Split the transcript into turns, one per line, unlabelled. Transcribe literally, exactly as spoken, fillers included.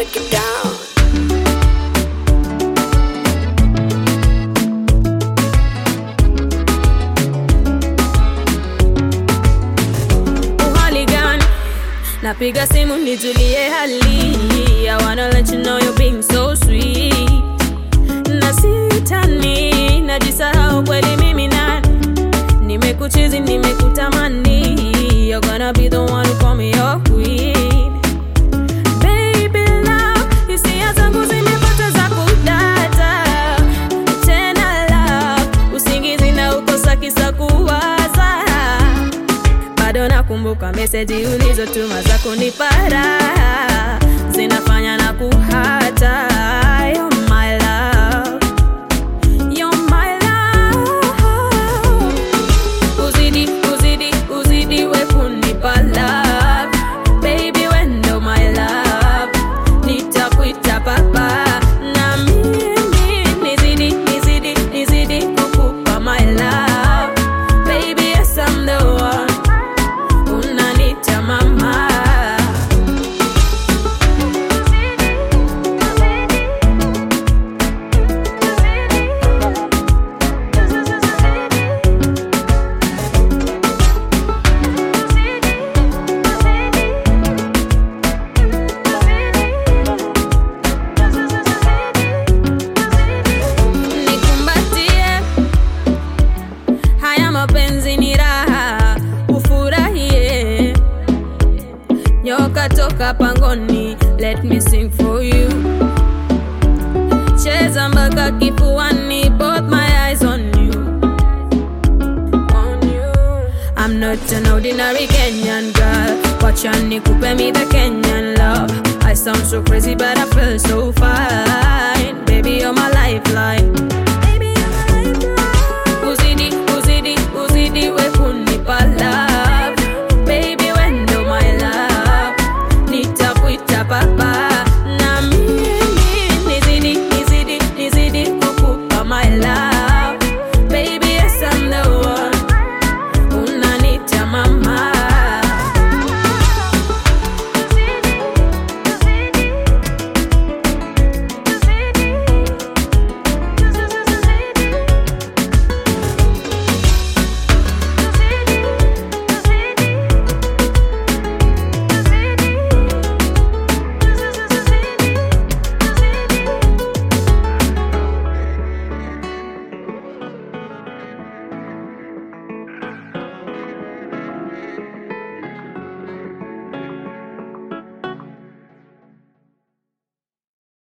break it down.
Napiga simu nijulie hali. I wanna let you know you're being so sweet. Na sitani, najisahau kweli mimi nani. Nimekuchizi, nimekutamani. You're gonna be the one who call me your queen. Baby love, you see zangu zimepata za kudata. Tena love, usingizi na ukosa kisa kuwaza. Bado nakumbuka message ulizotuma za kunipara. Zinafanya na kuhata. You're my love, you're my love. Uzidi, uzidi, uzidi we kunipa love. Baby wendo my love. Nitakuita papa. Na mimi nizidi, nizidi, nizidi kukupa my love. Baby yes I'm the one. Unanita mama. Nikumbatie, haya mapenzi ni raha, ufurahie. Nyoka toka pangoni, let me sing for you. Cheza mpaka kifuani, both my eyes on you, on you. I'm not an ordinary Kenyan girl. Wacha nikupe me the Kenyan love. I sound so crazy but I feel so fine.